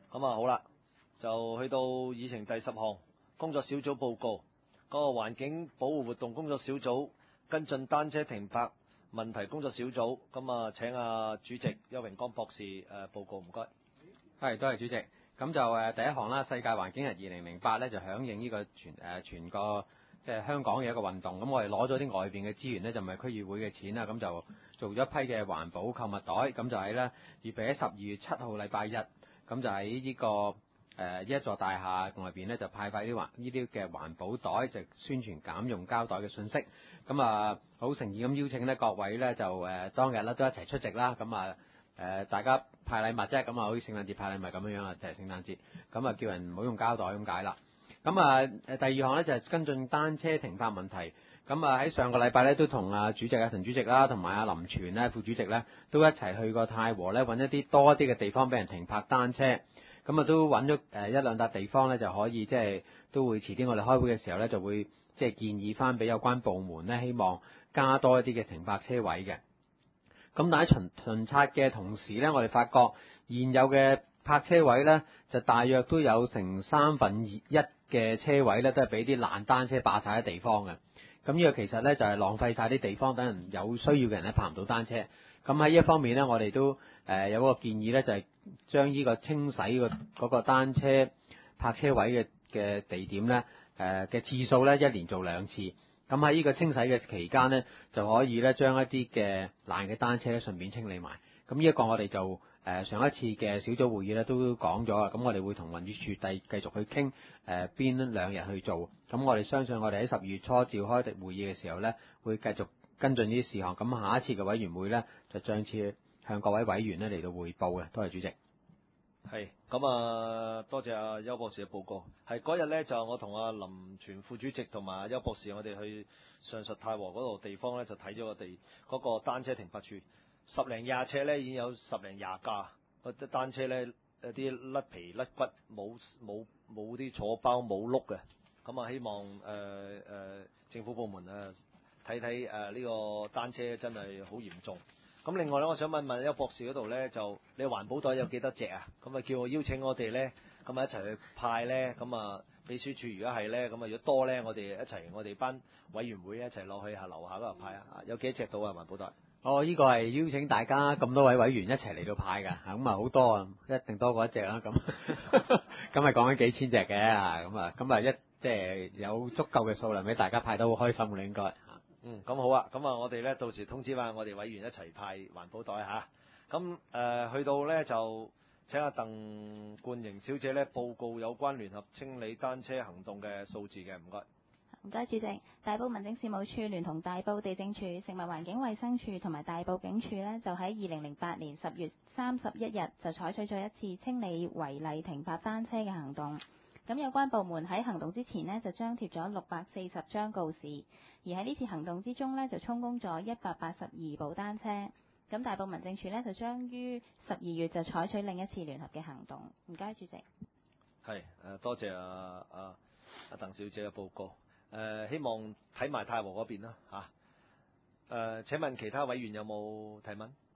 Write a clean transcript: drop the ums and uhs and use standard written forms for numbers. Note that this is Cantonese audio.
咁啊好啦，就去到議程第10項工作小組報告，嗰個環境保護活動工作小組跟進單車停泊問題工作小組，咁啊請主席邱榮光博士報告，唔該。 係，多謝主席。咁就第一項啦，世界環境日2008咧就響應呢個全個即係香港嘅一個運動。咁我哋攞咗啲外邊嘅資源呢，就唔係區議會嘅錢啦，咁就做咗一批嘅環保購物袋，咁就喺呢預備喺12月7號禮拜日，咁就喺呢個呢一座大廈外邊呢，就派發呢啲嘅環保袋，就宣傳減用膠袋嘅信息。咁啊好誠意咁邀請呢各位呢，就當日呢都一齊出席啦。咁啊大家派禮物啫，咁啊好似聖誕節派禮物咁樣啊，就係聖誕節。咁啊叫人唔好用膠袋咁解啦。咁啊第二項呢，就係跟進單車停泊問題。咁啊喺上個禮拜呢，都同主席陳主席啦，同埋阿林全呢副主席呢，都一齊去過太和呢，揾一啲多啲嘅地方俾人停泊單車。咁啊都揾咗一兩笪地方呢，就可以即係都會遲啲我哋開會嘅時候呢，就會即係建議翻俾有關部門呢，希望加多一啲嘅停泊車位嘅。咁但喺巡察嘅同時呢，我哋發覺現有嘅泊車位呢，就大約都有成1/3嘅車位呢，都係俾啲爛單車霸晒喺地方嘅。咁呢個其實呢，就係浪費晒啲地方，等人有需要嘅人呢，泊唔到單車。咁喺呢一方面呢，我哋都有個建議呢，就係將呢個清洗嗰個單車泊車位嘅地點呢，嘅次數呢，一年做2次。咁喺呢個清洗嘅期間呢，就可以咧將一啲嘅爛嘅單車咧順便清理埋。咁呢一個我哋就上一次嘅小組會議咧都講咗啦。咁我哋會同運輸署繼續去傾邊2日去做。咁我哋相信我哋喺12月初召開會議嘅時候呢，會繼續跟進呢啲事項。咁下一次嘅委員會呢，就再次向各位委員呢嚟到匯報嘅。多謝主席。 係，咁啊，多謝阿邱博士嘅報告。係嗰日呢，就我同阿林全副主席同埋阿邱博士，我哋去上述太和嗰度地方呢，就睇咗嗰個單車停泊處，10零20尺呢已經有10零20架，啲單車呢，有啲甩皮甩骨，冇啲坐包冇轆嘅。咁啊，希望政府部門睇睇呢個單車真係好嚴重。咁另外咧，我想問邱博士嗰度咧，就你環保袋有幾多隻啊？咁啊，叫我邀請我哋咧，咁啊一齊去派咧。咁啊，秘書處如果係咧，咁啊如果多咧，我哋班委員會一齊落去樓下嗰度派啊。有幾隻到啊？環保袋？ 哦，呢個係邀請大家咁多位委員一齊嚟到派㗎。咁啊好多啊，一定多過一隻啦。咁咁係講緊幾千隻嘅啊。咁啊即係有足夠嘅數量俾大家派得好開心嘅應該。 咁好啊，咁啊我哋咧到時通知翻我哋委員一齊派環保袋嚇。咁去到咧就請阿鄧冠瑩小姐咧報告有關聯合清理單車行動嘅數字嘅，唔該。 唔該，主席。大埔民政事務處聯同大埔地政處、食物環境衛生署同埋大埔警署呢，就喺2008年10月31日就採取咗一次清理違例停泊單車嘅行動。咁有關部門喺行動之前呢，就張貼咗640張告示，而喺呢次行動之中呢，就充公咗182部單車。咁大埔民政處呢，就將於12月就採取另一次聯合嘅行動。唔該，主席。 係多謝阿鄧小姐嘅報告。希望睇埋太和嗰邊啦嚇。請問其他委員有冇提問？